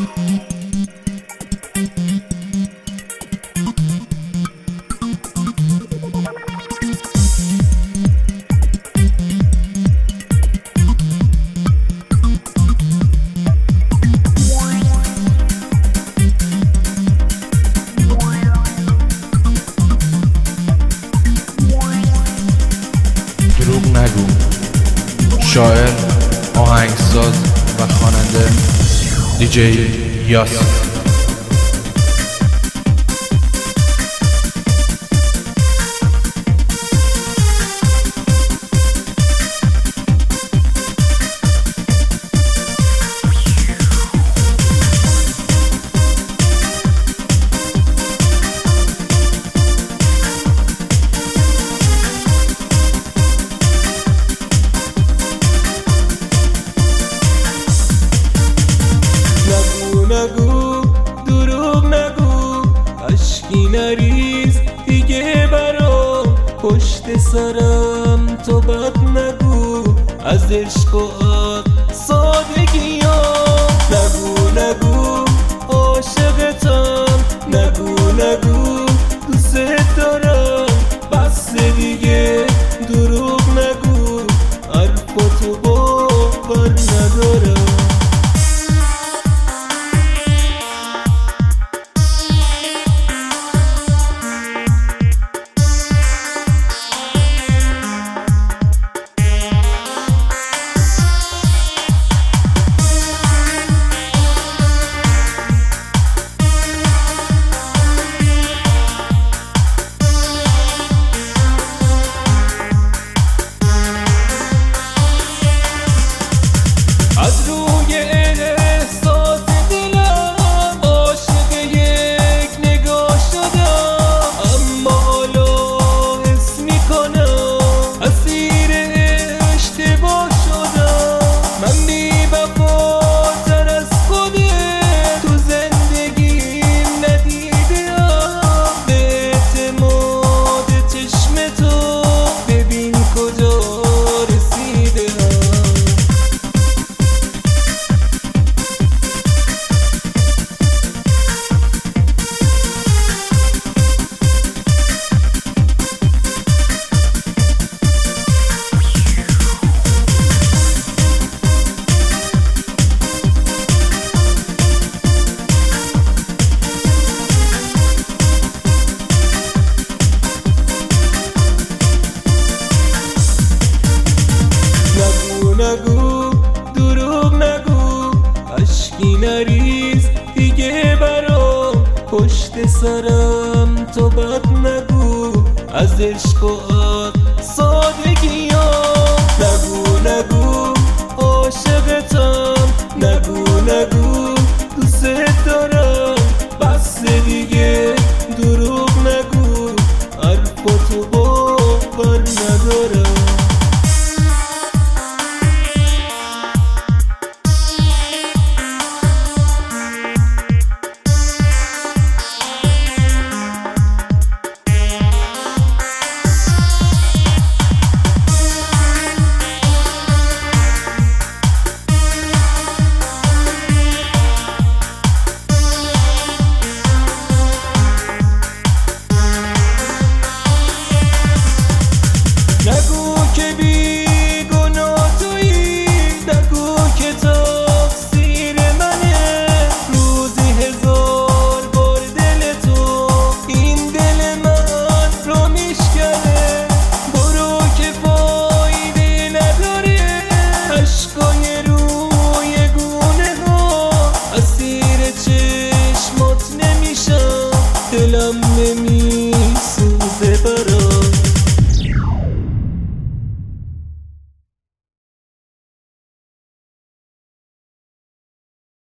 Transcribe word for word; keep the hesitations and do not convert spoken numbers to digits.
دروغ نگو. شاعر، آهنگساز و خواننده دیجی یاسر. نگو دروغ نگو، اشکی نریز دیگه برام، پشت سرم تو بد نگو از عشق و عاد سادگی ها. نگو نگو عاشقتم، نگو نگو دوست دارم، بس دیگه دروغ نگو، حرفاتو باور ندارم. از روی احساس دلم عاشق یک نگاه شدم، اما حالا حس میکنم اسیر اشتباه شدم. من بی وفاتر از خودت تو زندگیم ندیدم، به اعتماد چشم تو ببین کجا رسیدم. نگو دروغ نگو، اشکی نریز دیگه برام، پشت سرم تو بد نگو از عشق و عاد